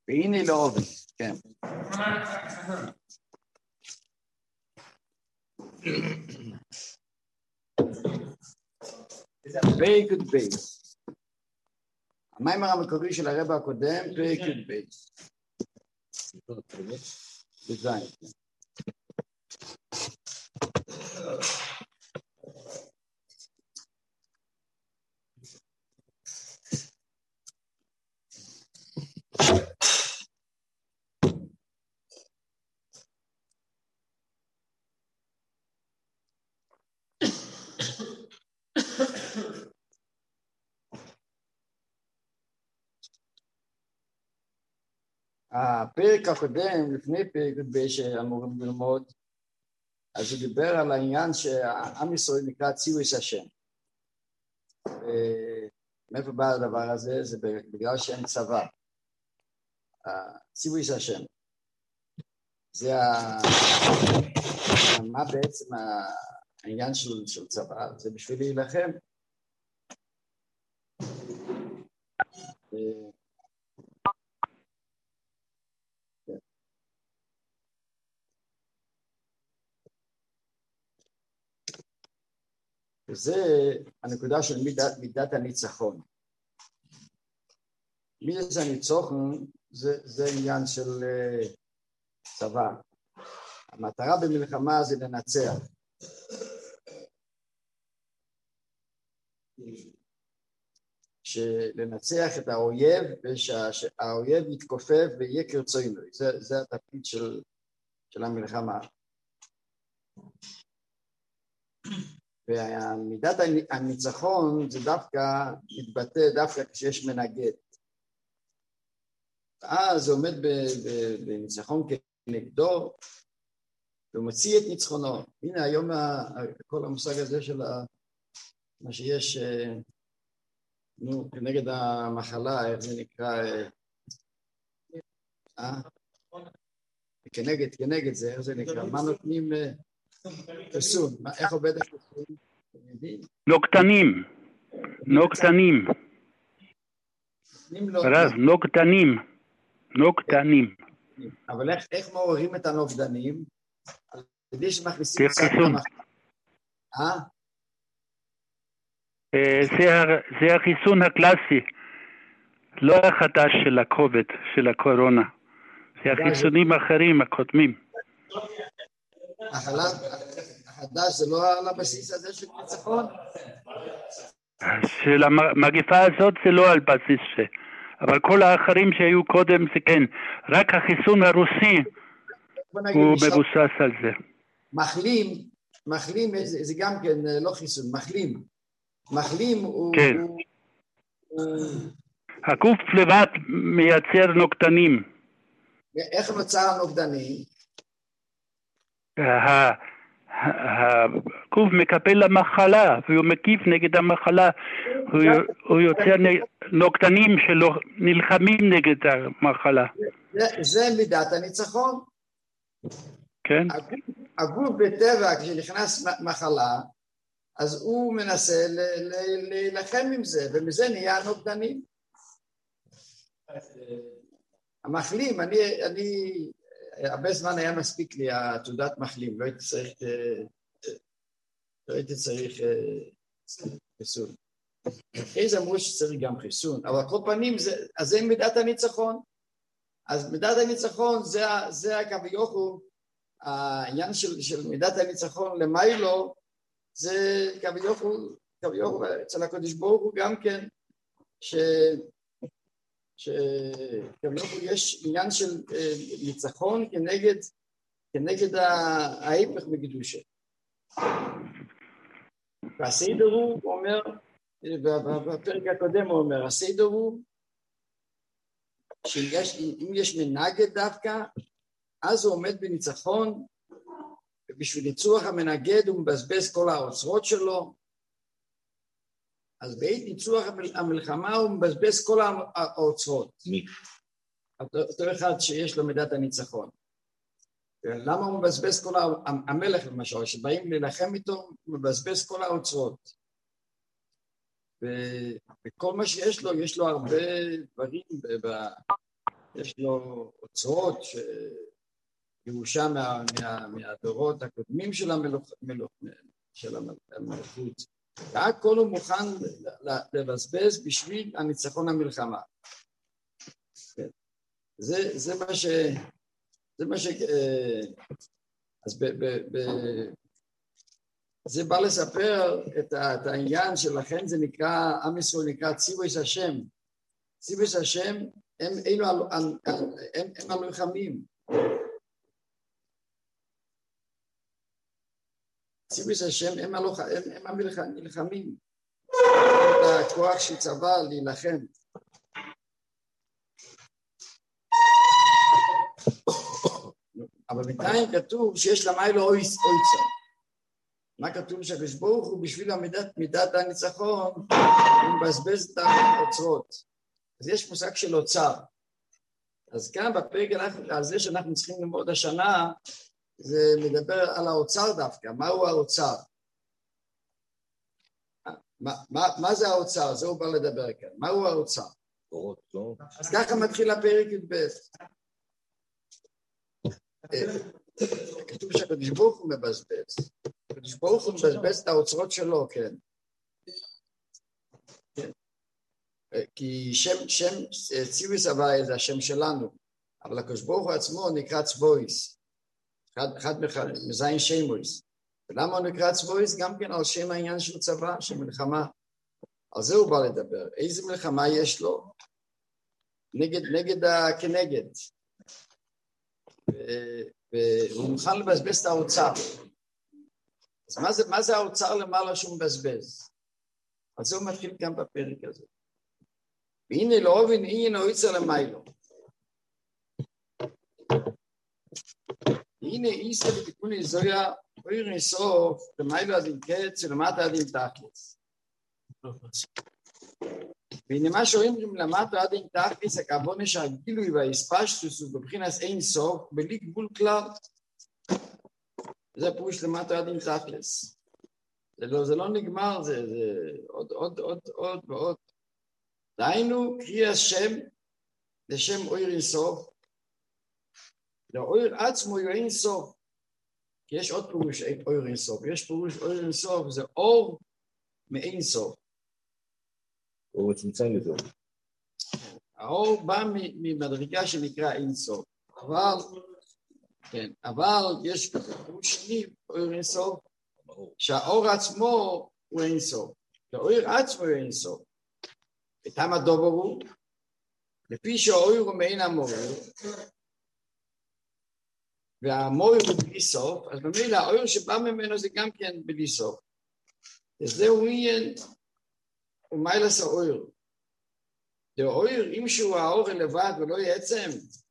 והנה לאובן, כן. פרק י"ב. המאמר המקורי של הרב הקודם, פרק י"ב. בזין. הפרק הקודם, לפני פרק י"ב שאמורים ללמוד, אז הוא דיבר על העניין שהעם ישראל נקרא ציוויס השם. מאיפה בא הדבר הזה? זה בגלל שאין צבא. ציוויס השם. זה מה בעצם העניין של צבא? זה בשביל להילחם. וזה הנקודה של מידת הניצחון. מידת הניצחון זה עניין של צבא. המטרה במלחמה זה לנצח. שלנצח את האויב ושהאויב יתכופף ויהיה כרצונו. זה התפקיד של המלחמה. ומידת הניצחון זה דווקא מתבטא דווקא כשיש מנגד. אז הוא עומד בניצחון כנגדו ומוציא את ניצחונו. הנה היום כל המושג הזה של מה שיש כנגד המחלה, איך זה נקרא? כנגד זה, איך זה נקרא? מה נותנים? חיסון. איך עובד החיסון? נוגדנים. נוגדנים. אבל איך מעוררים את הנוגדנים? כדי שמכניסים חיסון. זה החיסון הקלאסי, לא החדש של הקוביד, של הקורונה. זה החיסונים האחרים, הקודמים. החדש זה לא על הבסיס הזה של ניצחון? של המגפה הזאת זה לא על בסיס זה, אבל כל האחרים שהיו קודם זה כן, רק החיסון הרוסי הוא מבוסס על זה. מחלים זה גם כן לא חיסון, מחלים הוא... כן. הגוף לבד מייצר נוגדנים. איך נוצר הנוגדנים? הגוף מקבל למחלה והוא מגיב נגד המחלה, הוא יוצר נוגדנים שלא נלחמים נגד המחלה. זה מידת הניצחון. כן. הגוף בטבע כשנכנס מחלה אז הוא מנסה להילחם עם זה ומזה נהיה הנוגדנים. המחלים, אני הרבה זמן היה מספיק לי תעודת מחלים, לא הייתי צריך חיסון. איזה אמרו שצריך גם חיסון, אבל כל פנים אז זה מידת הניצחון. אז מידת הניצחון זה כביכול, העניין של מידת הניצחון למיילו, זה כביכול אצל הקדוש ברוך הוא גם כן, שכביכול יש עניין של ניצחון כנגד ההיפך מקדושה. והסדר הוא אומר, בפרק הקודם הוא אומר, הסדר הוא שאם יש מנגד דווקא, אז הוא עומד בניצחון, ובשביל ניצוח המנגד הוא מבזבז כל האוצרות שלו, אז בעת ניצוח המלחמה הוא מבזבז כל האוצרות. אותו אחד שיש לו מידת הניצחון. למה הוא מבזבז כל המלך למשל, שבאים להילחם איתו, הוא מבזבז כל האוצרות. וכל מה שיש לו הרבה דברים יש לו אוצרות ירושה מהדורות הקודמים של המלכות, והכל הוא מוכן לבזבז בשביל הניצחון המלחמה. זה מה ש... אז זה בא לספר את העניין שלכן זה נקרא, עם ישראל נקרא ציוויס השם. ציוויס השם הם המלחמים. ציוויס השם הם המלחמים. את הכוח של צבא להילחם. אבל בינתיים כתוב שיש למיילו אויצה. מה כתוב? שהקדוש ברוך הוא בשביל מידת הניצחון הוא מבזבז את האוצרות. אז יש מושג של אוצר. אז כאן בפרק הזה שאנחנו צריכים ללמוד השנה, זה מדבר על האוצר דווקא. מהו האוצר? מה זה האוצר? זה הוא בא לדבר כאן. מהו האוצר? אז ככה מתחיל הפרק י"ב. כתוב שהקדוש ברוך הוא מבזבז. הקדוש ברוך הוא מבזבז את האוצרות שלו, כן. כי שם ציוויס הוואי זה השם שלנו, אבל הקדוש ברוך הוא עצמו נקרא צבויס. אחד מזין שמויס. ולמה הוא נקרא צבויס? גם כן על שם העניין של צבא, של מלחמה. על זה הוא בא לדבר. איזה מלחמה יש לו? נגד כנגד. והוא מוכן לבזבז את האוצר. אז מה זה האוצר למעלה שהוא מבזבז? אז זה הוא מתחיל גם בפרק הזה. והנה לא אובין, הנה אויצר למיילו. והנה איסה בתיקוני זויה, אויר נסוף, למיילו עד עם קץ, ולמטה עד עם תכלס. והנה מה שאומרים למטה עד עם תכלס, הכוונה שהגילוי וההספשטוס הוא בבחינת אין סוף, בלי גבול כלל. זה פירוש למטה עד עם תכלס. זה לא נגמר, זה עוד ועוד. דהיינו, קריא השם, לשם אויר אינסוף, לאויר עצמו הוא אינסוף, כי יש עוד פירוש אויר אינסוף, יש פירוש אויר אינסוף, זה אור מאינסוף. אור מצומצם יותר. האור בא ממדרגה שנקרא אינסוף, אבל יש פירוש שני, אויר אינסוף, שהאור עצמו הוא אינסוף, לאויר עצמו הוא אינסוף. ותם הדובר הוא, לפי שהאויר הוא מעין המויר, והמויר הוא בלי סוף, אז במילא האויר שבא ממנו זה גם כן בלי סוף. וזהו עניין, הוא מיילס האויר. האויר, אם שהוא האור לבד ולא יעצם,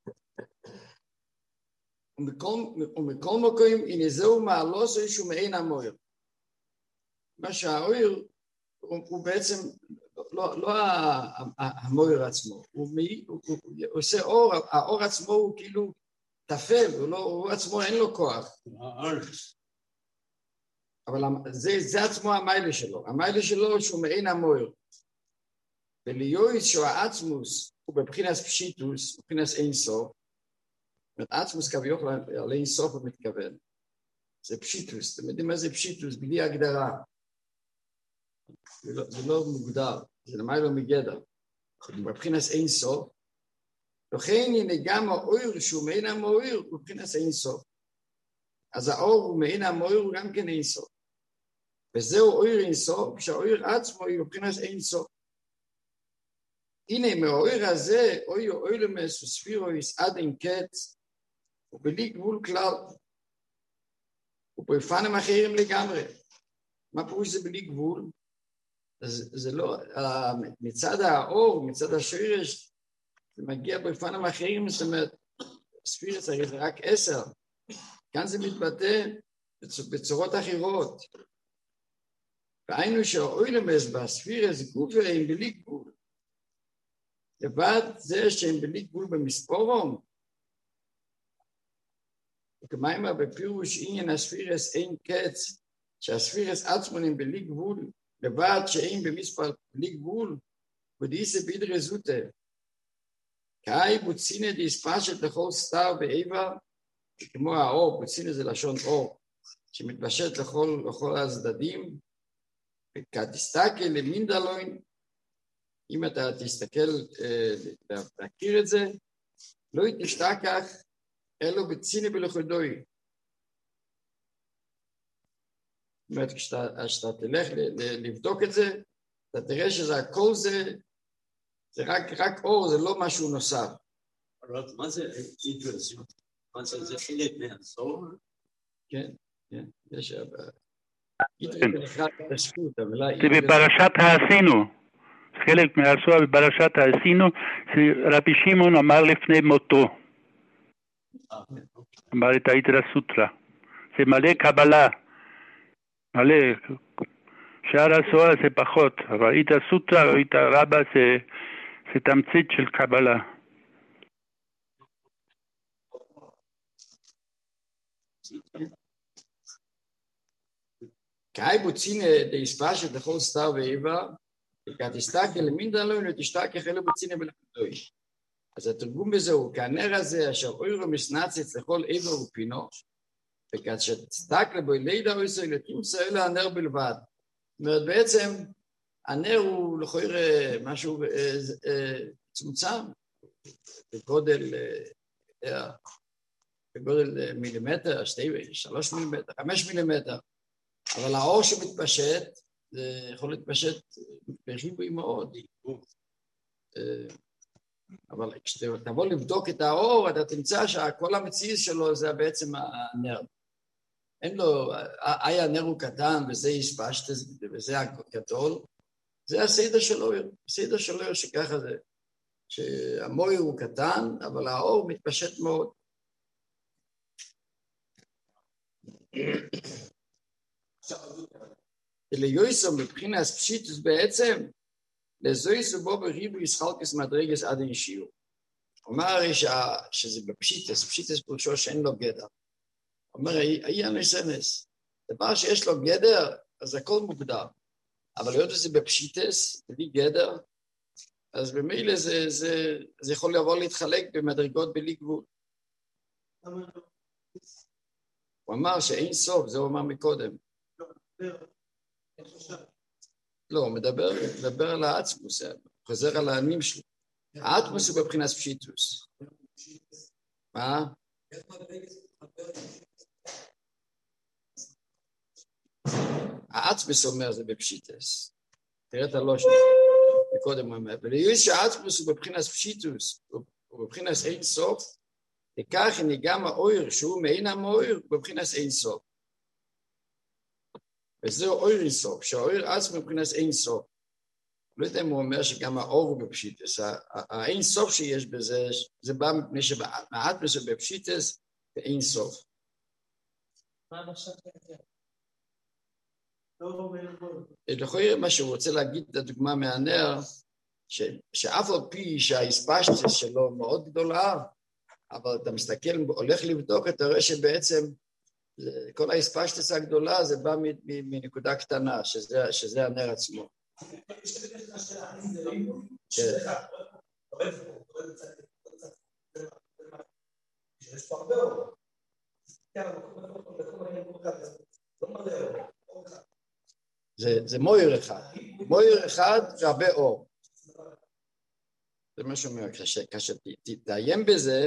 ומכל מקום, הנה זהו מעלוס או שהוא מעין המויר. מה שהאויר הוא בעצם לא המויר עצמו, הוא עושה אור, האור עצמו הוא כאילו תפל, הוא עצמו אין לו כוח. אבל זה עצמו המיילה שלו, המיילה שלו שהוא מעין המויר. וליועץ שהוא העצמוס, הוא בבחינס פשיטוס, בבחינס אין סוף, עצמוס כביכול על אין סוף הוא מתכוון. זה פשיטוס, אתם יודעים מה זה פשיטוס? בלי הגדרה. זה לא מוגדר, זה למה לא מגדר. בבחינס אין סוף, לכן הנה גם האויר שהוא מעין המויר הוא בבחינס אין סוף. אז האור הוא מעין המויר הוא גם כן אין סוף. וזהו אויר אין סוף, כשהאויר עצמו הוא בבחינס אין סוף. הנה מהאויר הזה, אויר מסוספירויס עד אין קץ, ובלי גבול כלל, ובפנים אחרים לגמרי. מה פירוש זה בלי גבול? זה לא, מצד האור, מצד השורש, זה מגיע בפנים אחרים, זאת אומרת, ספירס הרי זה רק 10, כאן זה מתבטא בצורות אחרות. והיינו שהאוילמס בספירס גופרים בלי גבול, לבד זה שהם בלי גבול במספורום, וכמיימה בפירוש עניין הספירס אין קץ, שהספירס עצמונים בלי גבול, לבד שאין במספר בלי גבול, ודיסה בידרה זוטה. כאי בוצינה דיספשט לכל סתר ואיבר, כמו האור, בוצינה זה לשון אור, שמתפשט לכל הצדדים, וכתסתכל למינדלוין, אם אתה תסתכל להכיר את זה, לא תשתכח אלו בציני בלכודוי. זאת אומרת, כשאתה תלך לבדוק את זה, אתה תראה שזה הכל זה רק אור, זה לא משהו נוסף. מה זה אידרס? מה זה חלק מהסור? כן, כן. יש... זה בפרשת העשינו. חלק מהסור בפרשת העשינו, רבי שמעון אמר לפני מותו. אמר את האידרא סוטרה. זה מלא קבלה. מלא. שאר הסוהר זה פחות, אבל אידרא סוטרה או אידרא רבא זה תמצית של קבלה. כאי בוצינה דיספשט לכל סתר ואיבר, וכתסתכל למינדלוין ותשתכח אלו בוצינה בלכודוי. אז התרגום בזה הוא, כנר הזה אשר אוירו מסנצץ לכל איבר ופינו, וכשתסתכל בו לידה אויסו לתמצא אלו הנר בלבד. זאת אומרת, בעצם הנר הוא לכאורה משהו צומצם, בגודל מילימטר, 3 מילימטר, 5 מילימטר, אבל האור שמתפשט, זה יכול להתפשט בריבוי מאוד. אבל כשתבוא לבדוק את האור, אתה תמצא שכל המציאות שלו זה בעצם הנר. אין לו, הנר הוא קטן וזה יספשט וזה הגדול, זה הסדר שלו, הסדר שלו שככה זה, שהמויר הוא קטן, אבל האור מתפשט מאוד. ליוסו מבחינת פשיטוס בעצם, לזויסו בו בריבו ישחלקס מדרגס עד אישיו. אומר הרי שזה בפשיטוס, פשיטוס פרושו שאין לו גדר. אומר, אי הנסנס, דבר שיש לו גדר, אז הכל מוגדר. אבל להיות שזה בפשיטוס, בלי גדר, אז במילא זה יכול לבוא להתחלק במדרגות בלי גבול. הוא אמר שאין סוף, זה הוא אמר מקודם. לא, הוא מדבר על העצמוס, חוזר על הענים שלו. העצמוס הוא בבחינת פשיטוס. מה? העצמוס אומר זה בפשיטוס. תראה את הלושן. מקודם הוא אומר. וליועץ שהעצמוס הוא בבחינת פשיטוס, הוא בבחינת אין סוף, וכך הנה גם האויר שהוא מעין המאויר בבחינת אין סוף. וזהו אויר אין סוף, שהאויר עצמו בבחינת אין סוף. לא יודע אם הוא אומר שגם האור הוא בפשיטס, האין סוף שיש בזה, זה בא מפני שמעטמוס הוא בפשיטס ואין סוף. לכאורה מה שהוא רוצה להגיד את הדוגמה מהנר, שאף על פי שההספשטס שלו מאוד גדולה, אבל אתה מסתכל, הולך לבדוק, אתה רואה שבעצם כל ההספשטס הגדולה זה בא מנקודה קטנה, שזה הנר עצמו. זה מויר אחד. מויר אחד והרבה אור. זה מה שאומר, כשתתאיים בזה,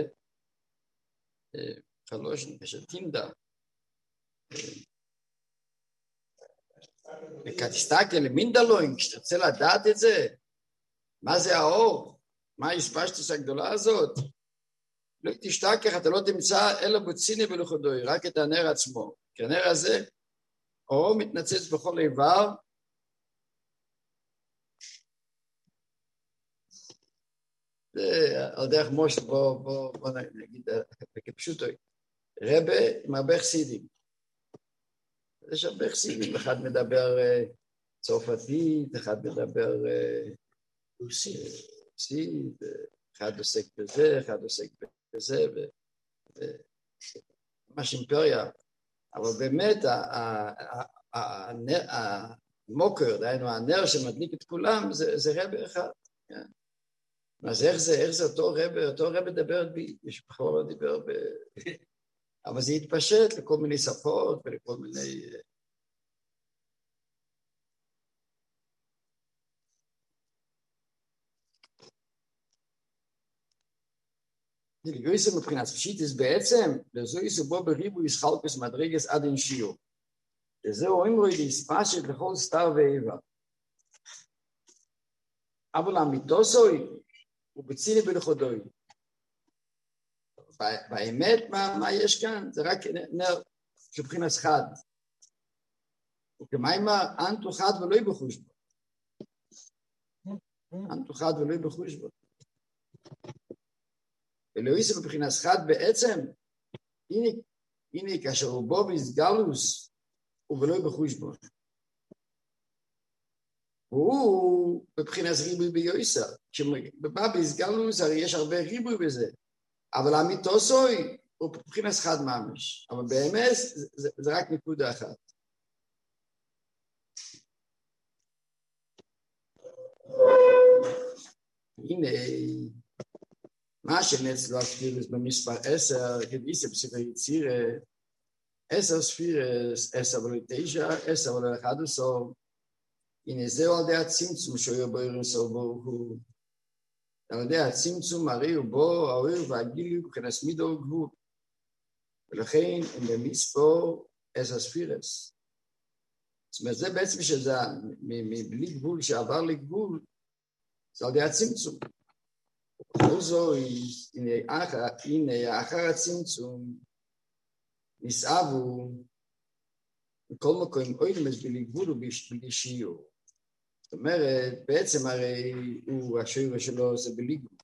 כשתינדה, וכתסתכל למינדלוין, כשתרצה לדעת את זה, מה זה האור? מה ההספשטוס הגדולה הזאת? לא תשתכח, אתה לא תמצא אלא בוציני בלכודוי, רק את הנר עצמו. כי הנר הזה, האור מתנצץ בכל איבר, על דרך מושל, בוא נגיד, כפשוטו, רבה עם הרבה חסידים. יש הרבה חסידים, אחד מדבר צרפתית, אחד מדבר רוסית, אחד עוסק בזה, אחד עוסק בזה, ממש אימפריה. אבל באמת המוקר, דהיינו הנר שמדליק את כולם, זה רבה אחד. אז איך זה אותו רב מדבר בי, יש בכלל לא דיבר ב... אבל זה התפשט לכל מיני שפות ולכל מיני... לגויסם מבחינת פשיטס בעצם, לזו יסובו בריבו ישחלקוס מדרגס עד אין שיעור. וזהו אמרו ידי ספשת לכל סתר ואיבה. אבל המיתוסוי הוא בציני בלכודוי. באמת מה יש כאן? זה רק נר שבחינת חד. וכמיימר אנטו חד ולא בחושבו. אנטו חד ולא בחושבו. ולא יסב מבחינת חד בעצם, הנה כאשר הוא בו בסגלוס, הוא ולא בחושבו. הוא בבחינת ריבוי ביוסר. כשבא בסגלוס, הרי יש הרבה ריבוי בזה. אבל המיתוסוי הוא בבחינת חד ממש. אבל באמת זה רק נקודה אחת. הנה, מה שנצלו הספירס במספר 10, כדיסה בספר יצירה, 10 ספירס, 10 ולא 9, 10 ולא 11, הנה זהו על די הצמצום שהוא בו ירנסו בו הוא. על די הצמצום הרי הוא בו, האויר והגילי וכנס מידו וגבול. ולכן הם במספור 10 ספירס. זאת אומרת, זה בעצם שזה מבלי גבול שעבר לגבול, זה על די הצמצום. בכל זו, הנה אחר הצמצום, נסעבו, בכל מקום אוילמס בלי גבול ובלי שיעור. זאת אומרת, בעצם הרי הוא, השיעור שלו זה בלי גבול.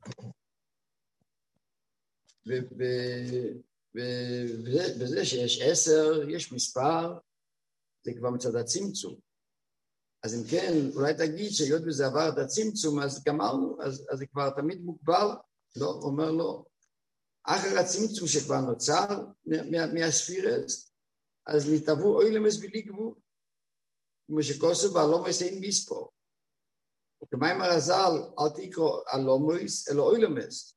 ובזה שיש 10, יש מספר, זה כבר מצד הצמצום. אז אם כן, אולי תגיד שהיות וזה עבר את הצמצום, אז גמרנו, אז זה כבר תמיד מוגבל. לא, אומר לא. אחר הצמצום שכבר נוצר מהספירס, אז נתעבו אוילמס בלי גבול. כמו שכוסו והלומוס אין מספור. וכמיים הרזל, אל תקרוא הלומוס, אלא אוילמס.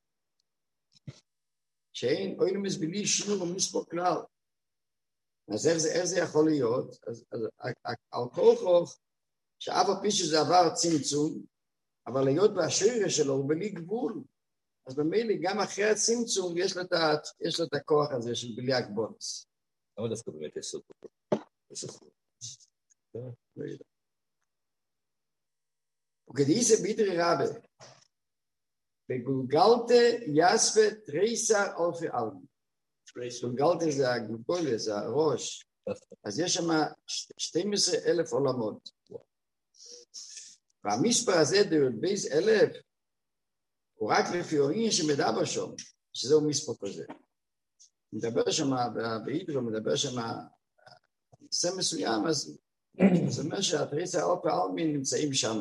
שאין אוילמס בלי שינור ומספור כלל. אז איך זה יכול להיות? אז על כל חוך, שאף על פי שזה עבר צמצום, אבל היות והשרירה שלו הוא בלי גבול, אז במילא גם אחרי הצמצום יש לו את הכוח הזה של בלי הגבולס. למה דווקא באמת יש סוף? וכדיסה בידרי רבה, בגולגלתה יספה תריסר אלפי אלמי. גולגלתה זה הגולגולה, זה הראש. אז יש שם 12,000 עולמות. והמספר הזה, בייס 1,000, הוא רק לפי אורין שמדבר שם, שזהו מספר כזה. מדבר שם, בהידרו מדבר שם, נושא מסוים, אז זה אומר שהתריסר אלפי אלמין נמצאים שם.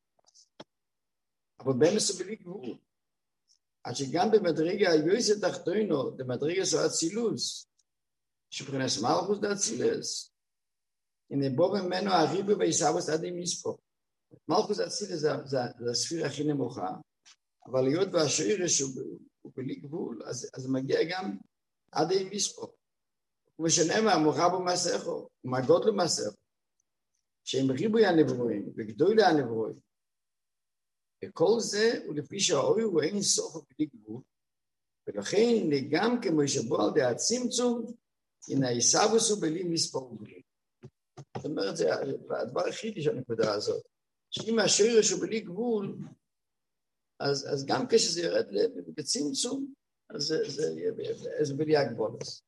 אבל במסו בלי גבול. עד שגם במדרגה היועסת תחתונו, במדרגה זו אצילוס, שפרנס מלכוס דאצילס, הנה בו ממנו הריבו ויסבוס עד עם מספור. מלכוס דאצילס זה הספירה הכי נמוכה, אבל להיות והשרירש הוא בלי גבול, אז מגיע גם עד עם מספור. ומשנאמר, מוחה בו מסכו, ומגות לו מסכו, שהם ריבוי הנברואים, וגדולי הנברואים, וכל זה הוא לפי שהאוי הוא אין סוף בלי גבול, ולכן גם כמו שבו על די הצמצום, הנה היסבוס הוא בלי מספור גבול. זאת אומרת, זה הדבר הכי של הנקודה הזאת, שאם השרירש הוא בלי גבול, אז גם כשזה ירד בצמצום, אז זה בלי הגבולס.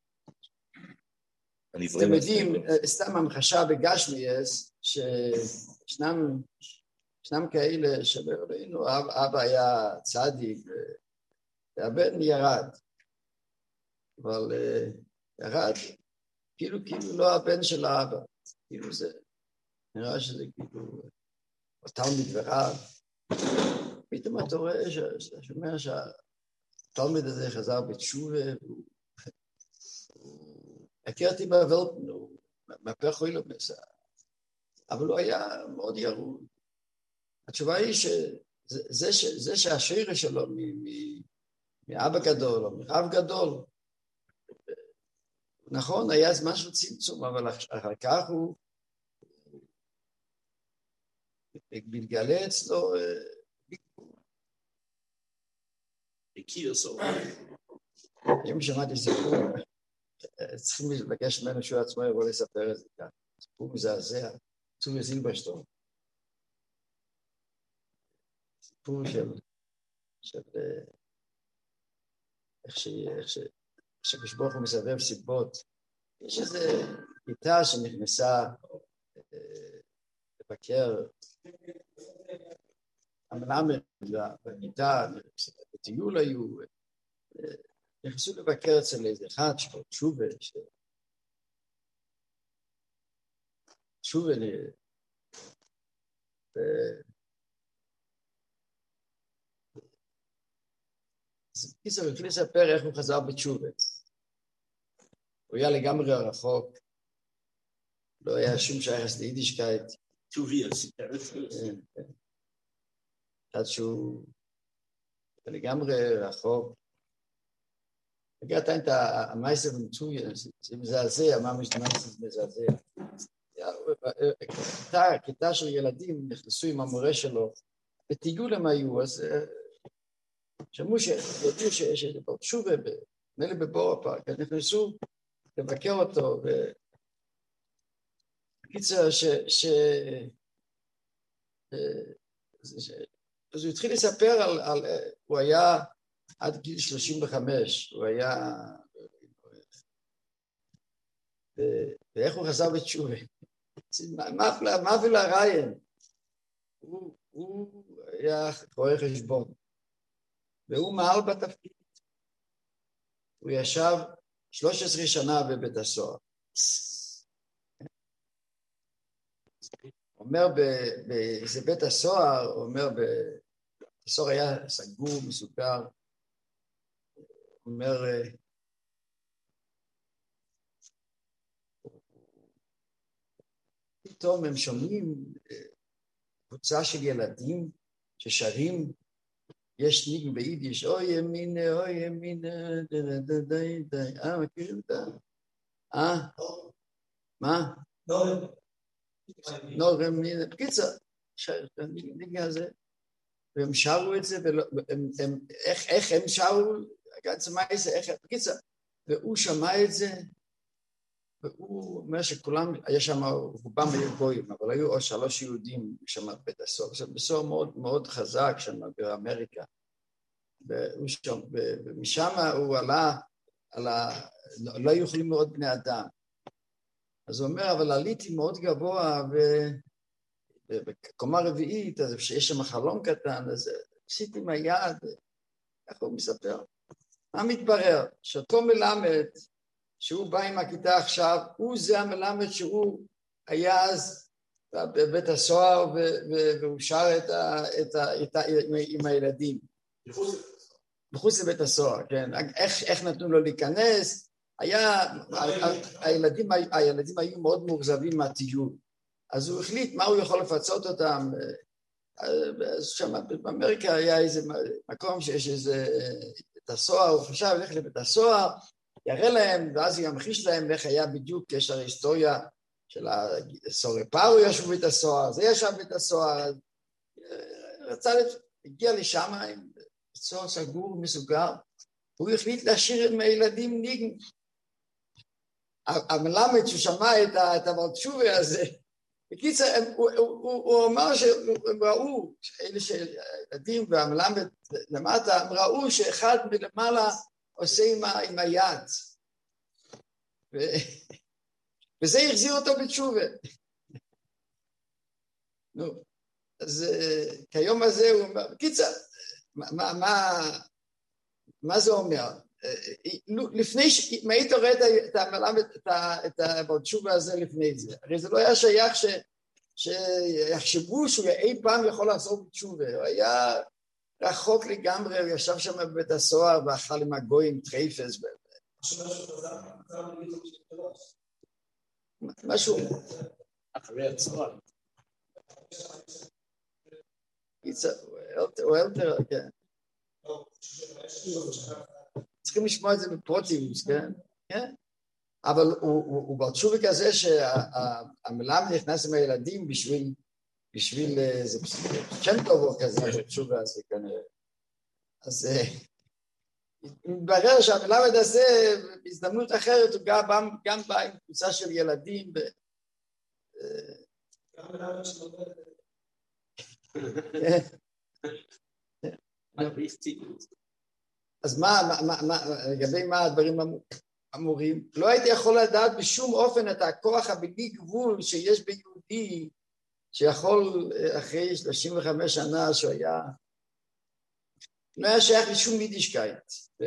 אתם יודעים, סתם המחשה בגשמיאס, שישנם כאלה שבראינו, אבא היה צדיק, והבן ירד, אבל ירד, כאילו לא הבן של האבא, כאילו זה, נראה שזה כאילו, תלמיד ורב, פתאום אתה רואה שאומר שהתלמיד הזה חזר בתשובה, הוא הכרתי בוולפן, הוא מהפך אוילומס, אבל הוא היה מאוד ירוד. התשובה היא שזה זה שהשרירה שלו מאבא גדול או מרב גדול, נכון, היה זמן של צמצום, אבל אחר כך הוא מתגלה אצלו הכיר סוף. אם שמעתי סיפור, צריכים לבקש ממנו שהוא עצמו יבוא לספר את זה כאן. סיפור מזעזע, צורי זילברשטרום. סיפור של איך שברוך הוא מסבב סיבות. יש איזו כיתה שנכנסה לבקר המלמד בכיתה, בטיול היו, נכנסו לבקר אצל איזה אחד תשובה, קיצור, הוא התחיל לספר איך הוא חזר בתשובה. הוא היה לגמרי רחוק, לא היה שום שייכות ליידישקייט. טוביאס. עד שהוא לגמרי רחוק. הגעת את המייסר ומצוי, זה מזעזע, ממש זה מזעזע. כיתה של ילדים נכנסו עם המורה שלו, בטיול הם היו, אז שמעו שיודעו שיש איזה תשובה, נראה לי בבור הפארק, אז נכנסו לבקר אותו, בקיצר אז הוא התחיל לספר על הוא היה עד גיל 35, הוא היה, ואיך הוא חזר בתשובה. מה אפילו הרעיין? הוא היה רואה חשבון, והוא מעל בתפקיד. הוא ישב 13 שנה בבית הסוהר. אומר באיזה בית הסוהר, אומר הסוהר היה סגור, מסוכר, אומר, פתאום הם שומעים קבוצה של ילדים ששרים, יש ניגן ביידיש, אוי ימינה, אוי ימינה, די, מכירים את זה? מה? נורם, בקיצר, ניגן הזה, והם שרו את זה, איך הם שרו, בקיצר, והוא שמע את זה, והוא אומר שכולם, היה שם, רובם היו גויים, אבל היו עוד 3 יהודים שם בבית הסוהר, זה בסוהר מאוד מאוד חזק שם באמריקה, ומשם הוא עלה, לא היו יכולים לראות בני אדם, אז הוא אומר, אבל עליתי מאוד גבוה, ובקומה רביעית, אז שיש שם חלום קטן, אז עשיתי עם היד, איך הוא מספר? מה מתברר? שאותו מלמד, שהוא בא עם הכיתה עכשיו, הוא זה המלמד שהוא היה אז בבית הסוהר, והוא שר עם הילדים. מחוץ לבית הסוהר, כן. איך נתנו לו להיכנס? הילדים היו מאוד מאוכזבים מהטיול. אז הוא החליט מה הוא יכול לפצות אותם. אז שם באמריקה היה איזה מקום שיש איזה בית הסוהר, הוא חשב ללכת לבית הסוהר, יראה להם, ואז הוא ימחיש להם איך היה בדיוק קשר ההיסטוריה של הסוהרי פארו ישבו בבית הסוהר, זה ישב בבית הסוהר, הגיע לשם עם סוהר סגור ומסוגר, הוא החליט להשאיר עם הילדים ניגן. המלמד ששמע את הוורצ'ובה הזה, בקיצר, הוא אמר שהם ראו, אלה שהילדים והמלמד למטה, הם ראו שאחד מלמעלה עושה עם היד. וזה החזיר אותו בתשובה. נו, אז כיום הזה הוא אומר, בקיצר, מה זה אומר? לפני, אם היית רואה את המלמד, את הוורצ'ובה הזה לפני זה, הרי זה לא היה שייך שיחשבו שהוא אי פעם יכול לחזור בתשובה, הוא היה רחוק לגמרי, הוא ישב שם בבית הסוהר ואכל עם הגויים טרייפס. משהו. אחרי הצוהר. הוא אלתר, כן. צריכים לשמוע את זה בפרוטיוס, כן? אבל הוא בתשובה כזה שהמלמד נכנס עם הילדים בשביל איזה שם טוב או כזה בתשובה הזה כנראה. אז מתברר שהמלמד הזה בהזדמנות אחרת הוא גם בא עם קבוצה של ילדים. אז לגבי מה הדברים אמורים? לא הייתי יכול לדעת בשום אופן את הכוח הבלתי גבול שיש ביהודי שיכול אחרי 35 שנה שהוא היה לא היה שייך לשום יידישקייט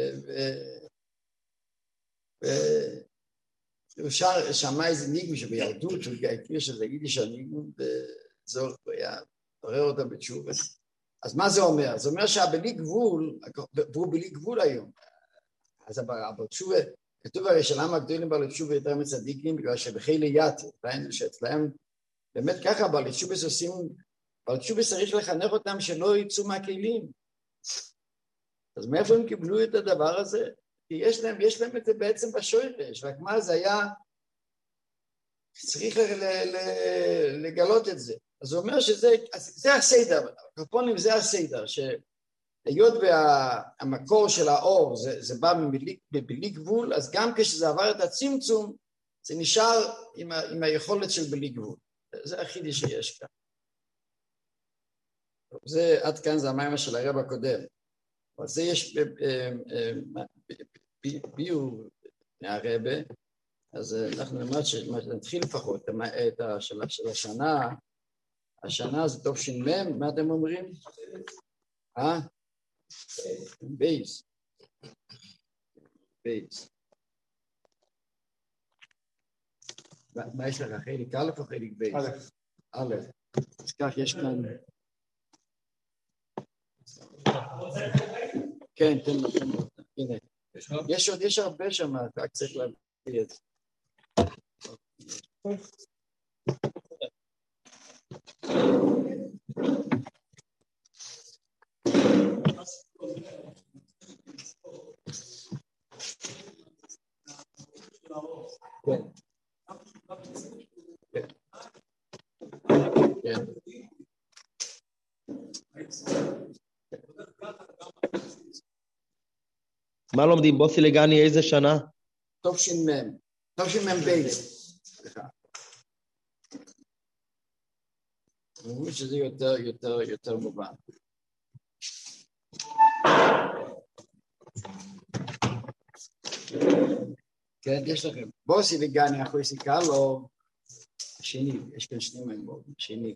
הוא שמע איזה ניגון שבילדות הוא הכיר שזה יידיש הניגון וזור הוא היה עורר אותה בתשובה. אז מה זה אומר? זה אומר שהבלי גבול, והוא בלי גבול היום. אז בתשובה, כתוב הרי שלמה הגדולים בעלי תשובה יותר מצדיקים, בגלל שבחילי יתר, ראינו שאצלהם, באמת ככה בעלי תשובה עושים, בעלי תשובה צריך לחנך אותם שלא יצאו מהכלים. אז מאיפה הם קיבלו את הדבר הזה? כי יש להם את זה בעצם בשורש, רק מה זה היה, צריך לגלות את זה. אז הוא אומר שזה הסדר, הקרפונים זה הסדר, שהיות והמקור של האור זה בא בלי גבול, אז גם כשזה עבר את הצמצום, זה נשאר עם היכולת של בלי גבול. זה החידוש שיש כאן. זה עד כאן זה המים של הרב הקודם. אבל זה יש ביור מהרבה, אז אנחנו נתחיל לפחות של השנה זה טוב שינמם, מה אתם אומרים? בייס. מה יש לך? חלק א' או חלק בייס? א'. אז כך יש כאן... כן, תן לו. הנה. יש הרבה שם, רק צריך להביא את זה. כן. מה לומדים? בוסי לגני איזה שנה? טוב שינמם בייס. סליחה. אני חושב שזה יותר מובן. כן, יש לכם. בוסי לגני אחרי סיכה לו שני, יש כאן שני מימות, שני.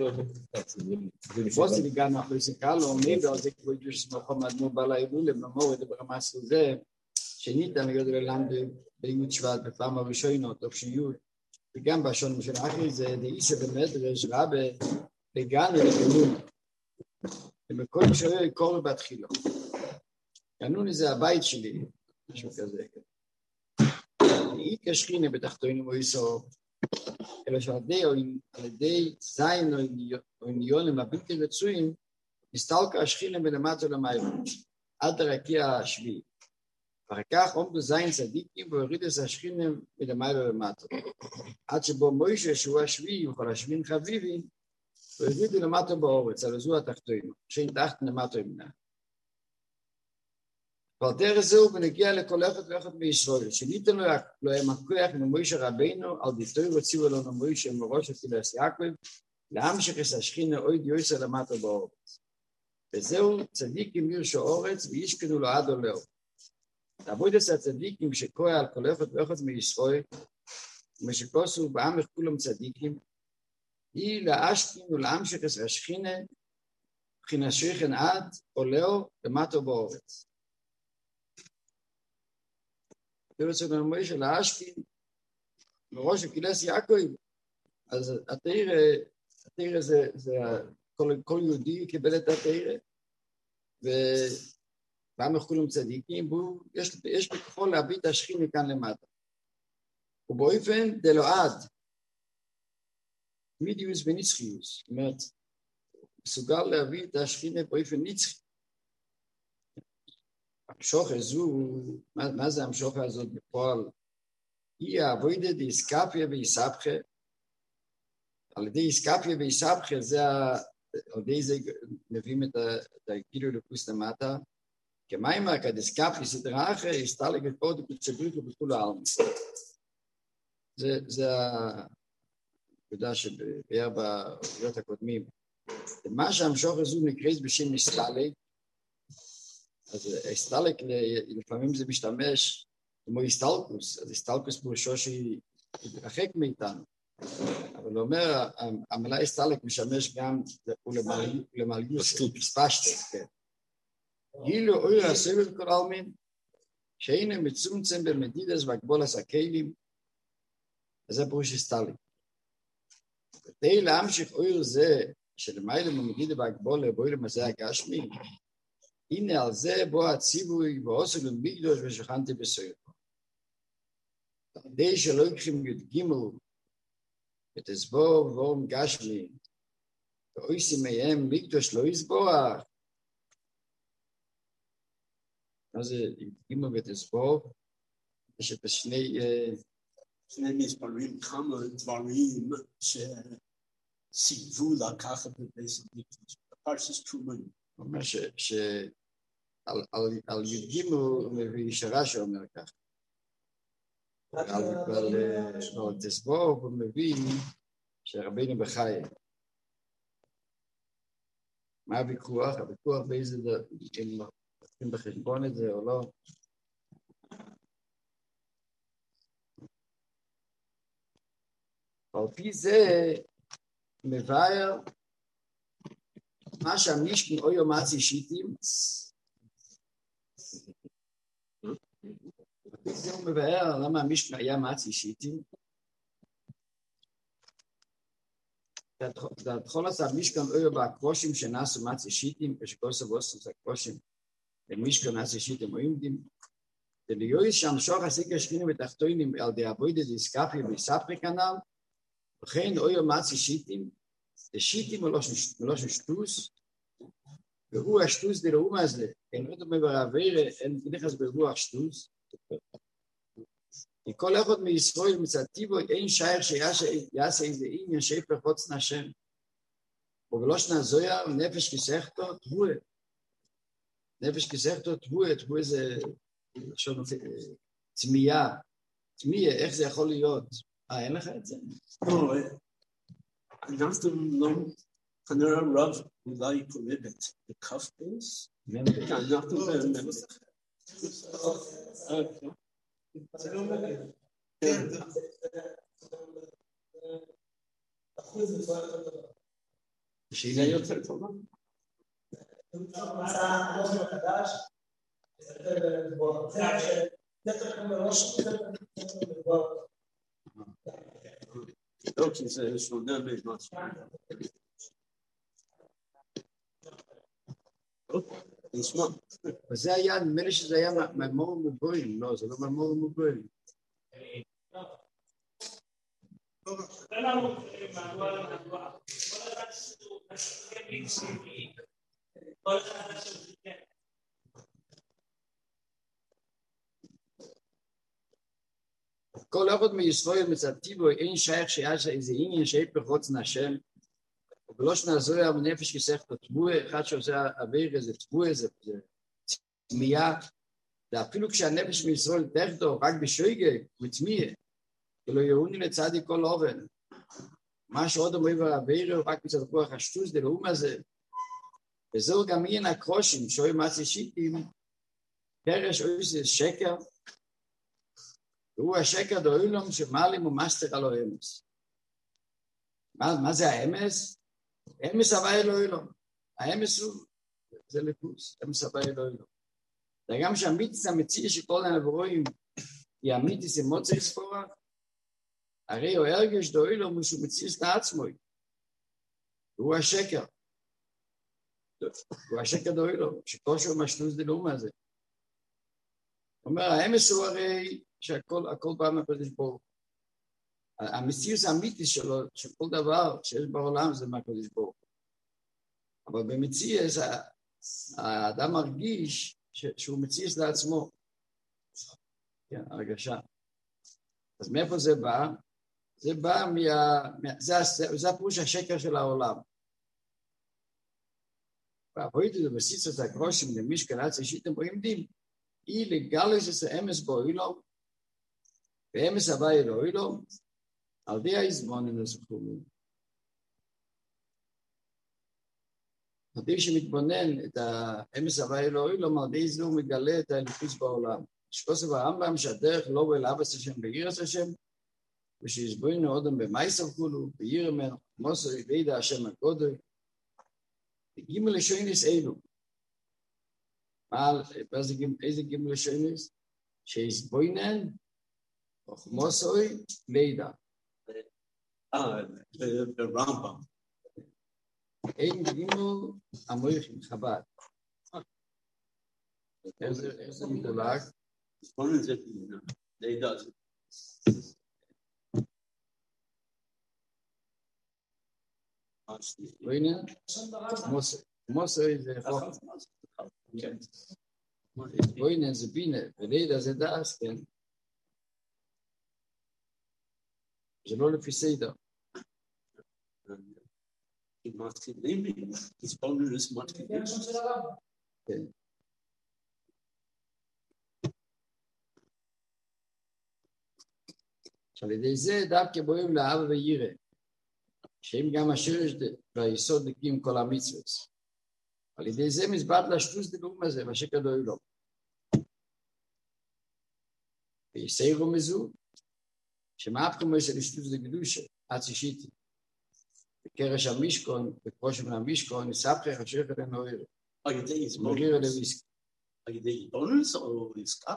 בוסי לגני אחרי סיכה לו, מיבר זה כמו שסמכו מדמו בעלה אלולה, ממורת ברמה סוזה, שניתן להיות ללמד ביוד שבט בפעם הראשונה, טוב שיוד, וגם בשון של אחרי זה, דאיסה במדרש רבה, לגני לגנון. ובכל משהו יקור בהתחילו. גנון זה הבית שלי, משהו כזה. היא כשכינה בתחתונים או איסור, אלא שעל ידי זין או עניונים הבלתי רצויים, נסתלקה השכינה מלמטה למעלה, עד הרקיע השביעי. ואחר כך עומדו זין צדיקים והוריד את השכינה מלמעלה למטה. עד שבו מוישה שהוא השביעי וכל השביעין חביבים, והורידו למטה באורץ, על זו התחתונים, שאין תחת למטה ימנה. ועל דרך זהו ונגיע לכל אחד מישראל, שניתן לו הכוח ממוישה רבינו, על ביתו הוציאו לנו מוישה מראש הקהילת יעקב, להמשיך את השכינה אוהד יוסר למטה באורץ. וזהו צדיקים ירשו אורץ וישכנו לו עד עולהו. עבודת הצדיקים שכוח על כל אחד מישראל, ומשכוסו בעמך כולם צדיקים, היא להשכין ולהמשיך את השכינה, בחינה שכן עד עולהו למטה באורץ. תרצו למוישה להשכין מראש הקהילת יעקב, אז התורה זה כל יהודי קיבל את התורה, ובעמך כולם צדיקים, יש בכוחו להביא את השכינה מכאן למטה. ובאופן דלועד, מידיוס ונצחיוס, זאת אומרת, מסוגל להביא את השכינה באופן נצחי. המשוכה זו, מה זה המשוכה הזאת בפועל? היא העבודה דאיסקפיה ואיסבכה. על ידי איסקפיה ואיסבכה זה, על ידי זה מביאים את הגילו לפוס למטה, כמיימר כדאיסקפיה סדרה אחרת, הסתלק וקוד בצבריך ובכול העלמי. זה הנקודה שבאר באוריות הקודמים. מה שהמשוך הזו נקראת בשם הסתלק, אז הסתלק לפעמים זה משתמש כמו הסתלקוס, אז הסתלקוס פירושו שהיא מתרחק מאיתנו. אבל הוא אומר, המילה הסתלק משמש גם למליוס, פספשת, כן. גילו אויר הסבל כל העלמין, שהנה מצומצם במדידס והגבולס הכלים, אז זה פירוש הסתלק. כדי להמשיך אויר זה, שלמעלה במדידה והגבולה, בואי למזה הגשמי, הנה על זה בוא הציווי ועושה למקדוש ושכנתי בסויר. כדי שלא יקחים י"ג ותסבור ואורם גשמי, ואויסי מהם מקדוש לא יסבוח. מה זה י"ג ותסבור? יש את שני מספרים, כמה דברים שסיבבו לקחת בבית המקדש. פרשת תרומה. הוא אומר שעל י"ג הוא מביא ישרה שאומר ככה. אבל תסבור הוא מביא שרבינו בחיי. מה הוויכוח? הוויכוח באיזה אם לוקחים בחשבון את זה או לא. על פי זה מבאר מה שהמשכן או יומצי שיטים, זה הוא מבאר למה המשכן היה מצי שיטים. תתחול עשה המשכן או יובה הקרושים שנעשו מצי שיטים, כשכוסו ועושו זה הקרושים, ומשכן נעשו שיטים או יומדים, וליועיס שהמשוך עסיק השכינים ותחתוינים על די אבוידה דיסקפי ויספרי כנל, וכן או יומצי שיטים, שיטים מלושן שטוס, והוא השטוס דלאום הזה, אין עוד מבראביר, אין נכנס ברוח שטוס, כי כל אחד מישראל מצד טיבו אין שייך שיעשה איזה עניין שפר חוץ נשם, ובלושן הזויה נפש כסכתו תבואה, נפש כסכתו תבואה זה תמייה, איך זה יכול להיות? אין לך את זה? אנחנו לא, כנראה רב אולי קורבת בכף בייס? אנחנו במסך. זה לא מגד. כן. זה יותר טובה. אוקיי, זה שונה ממשהו. נשמע. וזה היה, נדמה לי שזה היה ממור ומבוים, לא, זה לא ממור ומבוים. כל אחד מישראל מצד טיבו אין שייך שיעשה איזה עניין שפר חוץ נשם, ובלושן הזויה ונפש כסכתו תבואה, אחד שעושה אוויר איזה תבואה, זה תמייה, ואפילו כשהנפש מישראל תחתו רק בשויגה, ותמייה, ולא יאוני לצדי כל אובן, מה שעוד אומר באוויר הוא רק מצד רוח השטוס דלאום הזה, וזהו גם עניין הקרושים, שוי מצי שיטים, פרש או איזה שקר, והוא השקר דאוילום שמעלים ומסתר על האמס. מה זה האמס? אמס הווה אלוהילום. האמס הוא, זה לפוס, אמס הווה אלוהילום. זה גם שהמיתיס המציא שכל הנברואים היא המיתיס עם מוצא ספורה, הרי הוא הרגש דאוילום הוא שהוא מציס לעצמוי. והוא השקר. הוא השקר דאוילום, שכושו משטוס דלאום הזה. הוא אומר, האמס הוא הרי שהכל בא מהקודש ברוך. המציאות האמיתית שלו, שכל דבר שיש בעולם זה מהקודש ברוך. אבל במציאס, האדם מרגיש שהוא מציאס לעצמו. כן, הרגשה. אז מאיפה זה בא? זה בא זה הפירוש השקר של העולם. והפרויקט הזה בסיס את הקרושים למשכן עצי שיתם עומדים, היא לגלס את האמס בו אילום, ואמס הבא אלו אילום, על די ההזמון לסוכלו. על די שמתבונן את האמס הבא אלו אילום, על די זה הוא מגלה את האלוקות בעולם. שכוסף הרמב"ם שהדרך לא בא לאבס השם וירס השם, ושיסבוינו עודם במייסר כולו, וירמן, מוסר וידע השם הגודל, גימל לשוינס אלו. איזה גימל לשוינס? שיסבוינן, מוסר וידע. ברמב"ם. אין גימל המויכים חב"ד. איזה מדולק? סבוינן זה לידע. סבוינן, מוסר. מוסר זה חוכמה. סבוינן זה בינה, ולידע זה דאס, כן? זה לא לפי סדר. כן. על ידי זה דווקא בואים לאהבה ויראה, שהם גם השורש והיסוד לקים כל המצוות. על ידי זה מסבט לשטוס דגום הזה, מה שכדוי לו. ויסיירו מזו, שמאפקו מזה לשטוס דקדושה, עד שישיתי. בקרש המשכון, בקרושם המשכון, נספחי חשך אלינו עיר. מריר לוויסק. על ידי בונוס או עסקה?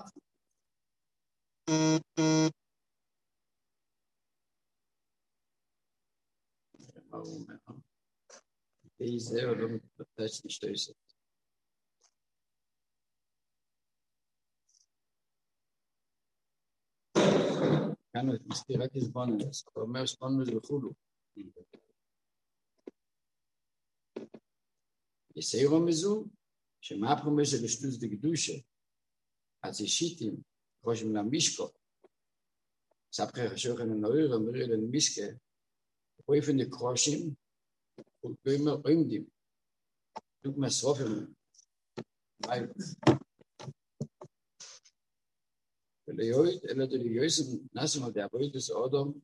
מה הוא אומר? זה או לא מתפתש לשתויסת. כאן הוא מזכיר רק סבונוס, הוא אומר סבונוס וכולו. יסיירו מזו, שמאפרו מזה לשטוס דקדושה, אז ישיתים, חושם למשקו, ספחי חשוך הנאויר, אמרי לנמיסקה, פרויפן דקרושים, ולגוימר עומדים, דוגמא שרופים, מייל. ולהיות, אלא דליוסם, נסם על דעבוית לסעודום,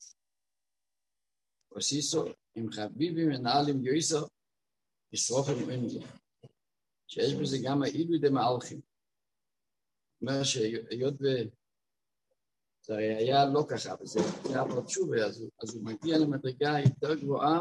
וסיסו, עם חביבים ונעלים יויסו, ישרופים עומדים. שיש בזה גם האילו דמאלכים. זאת אומרת שהיות זה היה לא ככה, וזה היה פה תשובה, אז הוא מגיע למדרגה יותר גבוהה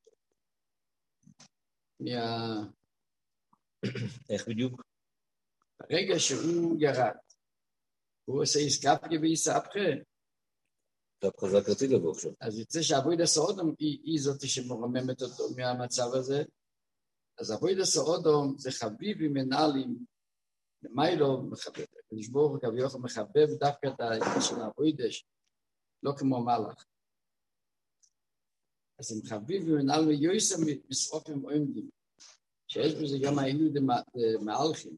איך בדיוק? ברגע שהוא ירד, הוא עושה עסקפקה ויספחה. עכשיו חזק רציתי לבוא עכשיו. אז יצא שעבודת סעודום היא זאת שמרוממת אותו מהמצב הזה. אז עבודת סעודום זה חביבים מנהלים, מיילו מחבב, נשבור כביכול מחבב דווקא את העניין של העבודש, לא כמו מלאך. אז הם חביבים מנהלים יויסם מסרופים עומדים, שיש בזה גם האילו דמאלכים,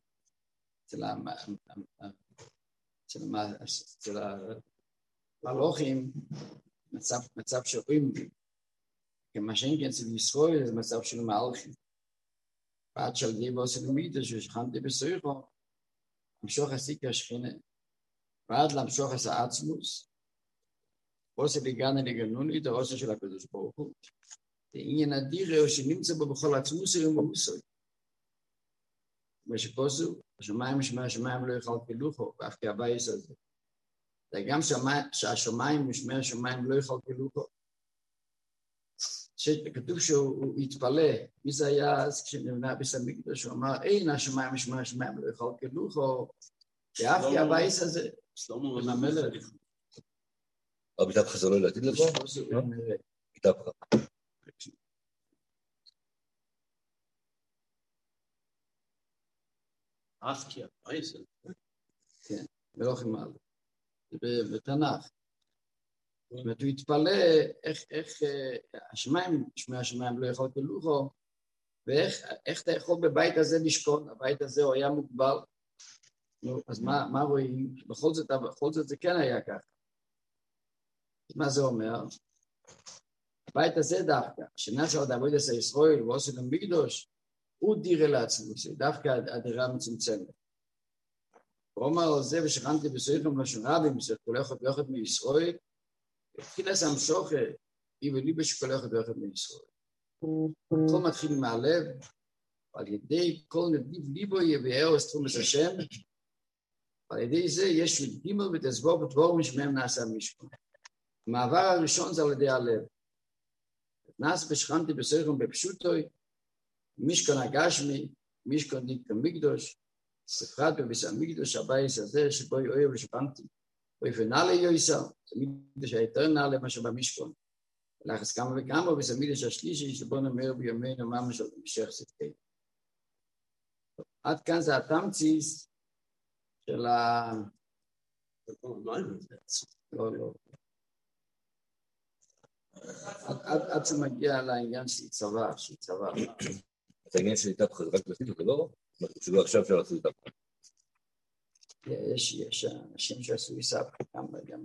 אצל המלוכים, מצב של עומדים, כמה שאין כן אצל ישראל זה מצב של מאלכים. ועד של דיבו סלמידה ששכנתי בסויכו, למשוך הסיקה השכינה, ועד למשוך הסעצמוס, עושה לגנה לגנוני, את העושה של הקדוש ברוך הוא, ועניין אדירה או שנמצא בו בכל עצמוס היום ומוסוי. ושפוסו, השמיים שמי השמיים לא יאכל כלוכו, ואף כהבייס הזה. זה גם שהשמיים ושמי השמיים לא יאכל כלוכו. שכתוב שהוא התפלא, מי זה היה אז כשנבנה ביס המקדש, הוא אמר, אין השמיים ושמי השמיים לא יאכל כלוכו, ואף כהבייס הזה. שלמה עם המלך. ביטת חזרו לעתיד לבוא? ביטת חזרו. אף כי הבייס הזה. כן, מלוכים על. זה בתנ"ך. זאת אומרת, הוא התפלא איך השמיים, שמי השמיים לא יכול כלוכו, ואיך אתה יכול בבית הזה לשכון? הבית הזה הוא היה מוגבל. אז מה רואים? בכל זאת זה כן היה ככה. מה זה אומר? הבית הזה דווקא, שנעשה עוד עבוד עשה ישראל ועושה גם מקדוש, הוא דירה לעצמו, זה דווקא הדירה המצומצמת. הוא אומר על זה, ושכנתי בסויכם לשון רבים, זה כולכת ויוכת מישראל, התחיל לעשה המשוכה, היא וליבה שכולכת ויוכת מישראל. הכל מתחיל מהלב, על ידי כל נדיב ליבו יביאו אסתרום את השם, על ידי זה יש גימל ותסבור ותבור משמם נעשה משכון. המעבר הראשון זה על ידי הלב. נעש ושכנתי בסויכם בפשוטוי, משכון הגשמי, משכון דיקה מקדוש, ספרד בביס המקדוש הבייס הזה שבו יאוהב ושפנתי, ואיפה נעלה יויסר, זה מקדוש היותר נעלה מה שבמשכון. ולחס כמה וכמה וביס המקדוש השלישי שבו נאמר בימינו ממש על המשך צדקי. עד כאן זה התמציס של ה... לא. עד שמגיע לעניין של צבא, את העניין של איתך רק לפיתו, זה לא? שלא עכשיו אפשר לעשות איתך. יש אנשים שעשו איסף גם ב...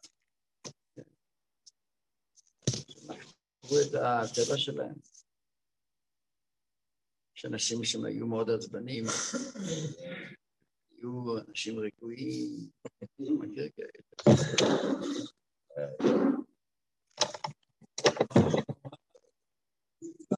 שמחרו את הטבע שלהם. יש אנשים שהם היו מאוד עצבנים, היו אנשים רגועים, מכיר כאלה.